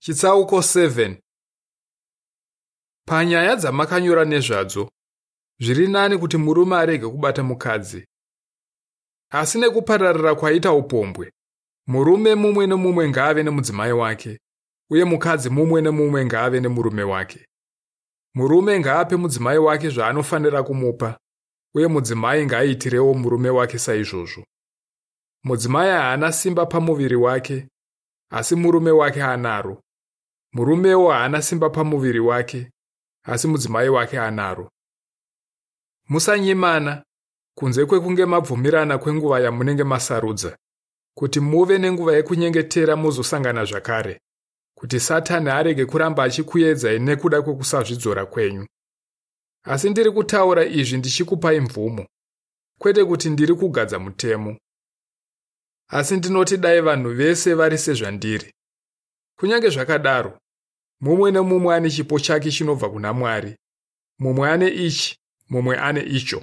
Chitsauko 7. Panyaya dzamakanyora nezvadzo, zviri nani kuti murume arege kubata mukadzi. Asi nekupararira kwaita upombwe, murume mumwe nemumwe ngaave nemudzimai wake, uye mukadzi mumwe nemumwe ngaave nemurume wake. Murume ngaape mudzimai wake zvaanofanira kumupa, uye mudzimai ngaaitirewo murume wake saizvozvo. Mudzimai haana simba pamuviri wake, asi murume wake anaro. Murumewo haana simba pamuviri wake, asi mudzimai wake anaro. Musanyimana, kunze kwekunge mabvumirana kwenguva yamunenge masarudza, kuti muve nenguva yekunyengetera muzosangana zvakare, kuti Satani arege kuramba achikuedzai nekuda kwekusazvidzora kwenyu. Asi ndiri kutaura izvi ndichikupai mvumo, kwete kuti ndiri kugadza mutemo. Asi ndinoti dai vanhu vese vari sezvandiri. Kunyange zvakadaro, mumwe nemumwe ane chipo chake chinobva kuna Mwari. Mumwe ane ichi, mumwe ane icho.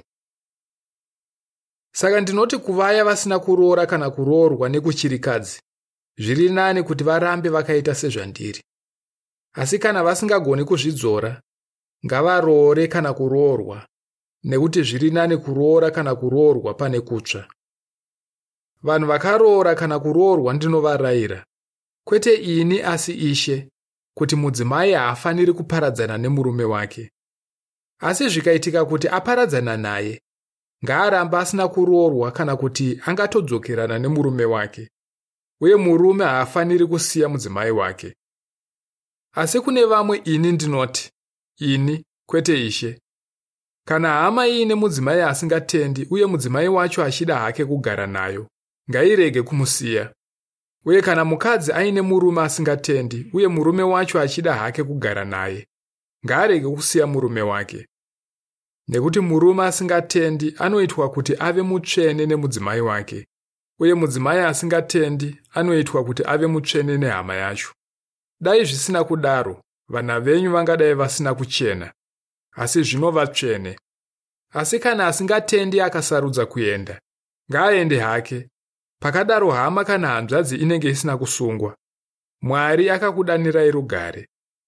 Saka ndinoti kuvaya vasina kuroora kana kuroorwa nekuchirikadzi, zviri nani kuti varambe vakaita sezvandiri. Asi kana vasingagoni kuzvidzora, ngavaroore kana kuroorwa, nekuti zviri nani kuroora kana kuroorwa pane kutsva. Vanhu vakaroora kana kuroorwa ndinovarayira, kwete ini asi Ishe, kuti mudzimai haafaniri kuparadzana nemurume wake. Asi zvikaitika kuti aparadzana naye, ngaarambe asina kuroorwa kana kuti angatodzokerana nemurume wake, uye murume haafaniri kusiya mudzimai wake. Asi kune vamwe ini ndinoti, ini, kwete Ishe, kana hama iine mudzimai asingatendi uye mudzimai wacho achida hake kugara nayo, ngairege kumusiya. Uye kana mukadzi aine murume asingatendi uye murume wacho achida hake kugara naye, ngaarege kusiya murume wake. Nekuti murume asingatendi anoitwa kuti ave mutsvene nemudzimai wake, uye mudzimai asingatendi anoitwa kuti ave mutsvene nehama yacho. Dai zvisina kudaro, vana venyu vangadai vasina kuchena, asi zvino vatsvene. Asi kana asingatendi akasarudza kuenda, ngaaende hake. Pakadaro hama kana hanzvadzi inenge isina kusungwa. Mwari akakudanirai rugare.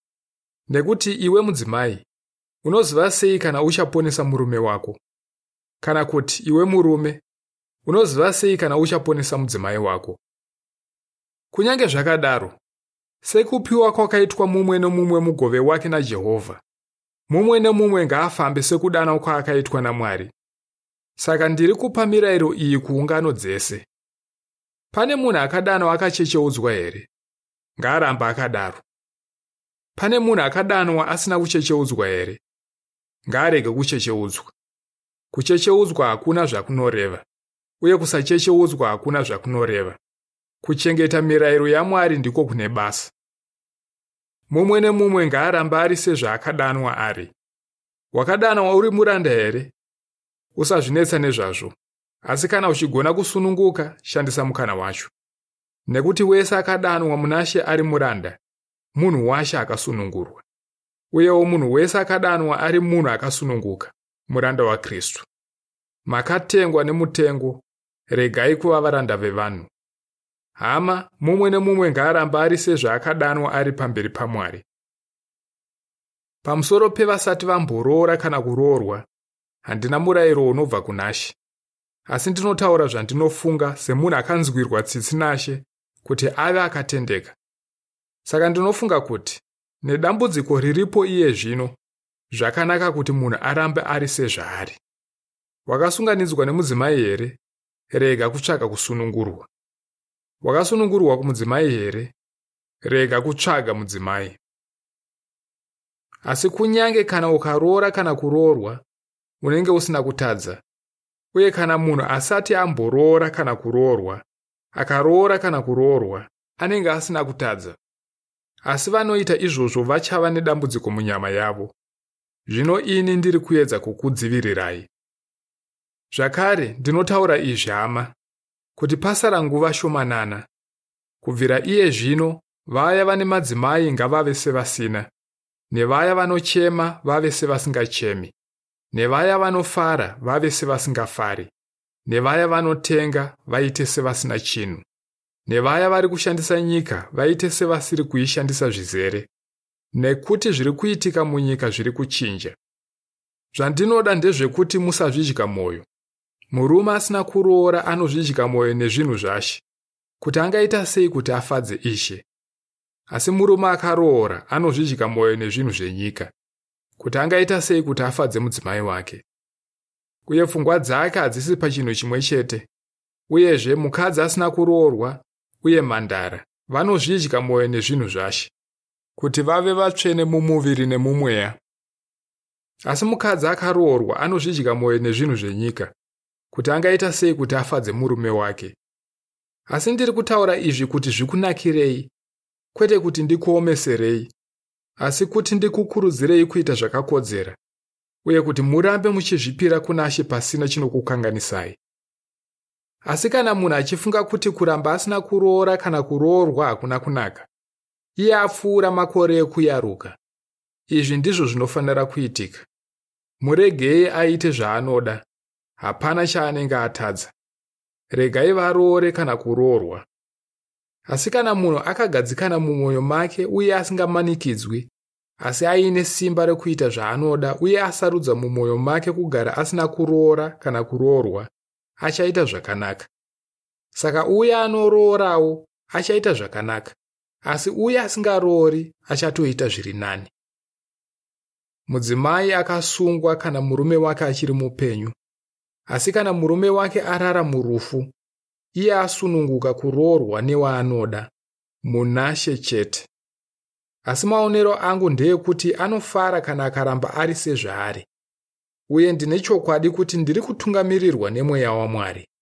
Nekuti iwe mudzimai, unoziva sei kana uchaponesa murume wako? Kana kuti iwe murume, unoziva sei kana uchaponesa mudzimai wako? Kunyange zvakadaro, sekupiwa kwakaitwa mumwe nemumwe mugove wake naJehovha, mumwe nemumwe ngaafambe sekudana kwaakaitwa naMwari. Saka ndiri kupa mirayiro iyi kuungano dzese. Pane munhu akadanwa akachecheudzwa here? Ngaarambe akadaro. Pane munhu akadanwa asina kuchecheudzwa here? Ngaarege kuchecheudzwa. Kuchecheudzwa hakuna zvakunoreva, uye kusachecheudzwa hakuna zvakunoreva. Kuchengeta mirayiro yaMwari ndiko kune basa. Mumwe nemumwe ngaarambe ari sezvaakadanwa ari. Wakadanwa uri muranda here? Usazvinetsa nezvazvo. Asi kana uchigona kusununguka, shandisa mukana wacho. Nekuti wese akadanwa muna She ari muranda, munhu waShe akasunungurwa. Uyewo munhu wese akadanwa ari munhu akasununguka, muranda waKristu. Makatengwa nemutengo, regai kuva varanda vevanhu. Hama, mumwe nemumwe ngaarambe ari sezvaakadanwa ari pamberi paMwari. Pamusoro pevasati vamboroora kana kuroorwa, handina murayiro unobva kuna She. Asi ndinotaura zvandinofunga semunhu akanzwirwa tsitsi naShe kuti ave akatendeka. Saka ndinofunga kuti, nedambudziko riripo iye zvino, zvakanaka kuti munhu arambe ari sezvaari. Wakasunganidzwa nemudzimai here? Rega kutsvaga kusunungurwa. Wakasunungurwa kumudzimai here? Rega kutsvaga mudzimai. Asi kunyange kana ukaroora kana kuroorwa, unenge usina kutadza. Uye kana munhu asati amboroora kana kuroorwa, akaroora kana kuroorwa, anenge asina kutadza. Asi vanoita izvozvo vachava nedambudziko munyama yavo. Zvino ini ndiri kuedza kukudzivirirai. Zvakare, ndinotaura izvi hama, kuti pasara nguva shomanana. Kubvira iye zvino, vaya vane madzimai ngavave sevasina, nevaya vanochema vave sevasingachemi, nevaya vanofara vave sevasingafari, nevaya vanotenga vaite sevasina chinhu. nevaya vari kushandisa nyika vaite sevasiri kuishandisa zvizere, nekuti zviri kuitika munyika zviri kuchinja. Zvandinoda ndezvekuti musazvidya mwoyo. Murume asina kuroora anozvidya mwoyo nezvinhu zvashe, kuti angaita sei kuti afadze Ishe. Asi murume akaroora anozvidya mwoyo nezvinhu zvenyika, kuti angaita sei kuti afadze mudzimai wake. Uye pfungwa dzake hadzisi pachinhu chimwe chete. Uyezve mukadzi asina kuroorwa uye mhandara vanozvidya mwoyo nezvinhu zvashe, kuti vave vatsvene mumuviri nemumweya. Asi mukadzi akaroorwa anozvidya mwoyo nezvinhu zvenyika, kuti angaita sei kuti afadze murume wake. Asi ndiri kutaura izvi kuti zvikunakirei, kwete kuti ndikuomeserei, asi kuti ndikukurudzirei kuita zvakakodzera, uye kuti murambe muchizvipira kuna She pasina chinokukanganisai. Asi kana munhu achifunga kuti kuramba asina kuroora kana kuroorwa hakuna kunaka, iye apfuura makore ekuyaruka. Izvi ndizvo zvinofanira kuitika. Muregei aite zvaanoda, hapana chaanenge atadza. Regai varoore kana kuroorwa. Asi kana munhu akagadzikana mumwoyo make uye asingamanikidzwi, asi aine simba rekuita zvaanoda uye asarudza mumwoyo make kugara asina kuroora kana kuroorwa, achaita zvakanaka. Saka uye anoroorawo achaita zvakanaka, asi uye asingaroori achatoita zviri nani. Mudzimai akasungwa kana murume wake achiri mupenyu, asi kana murume wake arara murufu, iye asununguka kuroorwa newaanoda, muna She chete. Asi maonero angu ndeekuti anofara kana akaramba ari sezvaari. Uye ndine chokwadi kuti ndiri kutungamirirwa nemweya waMwari.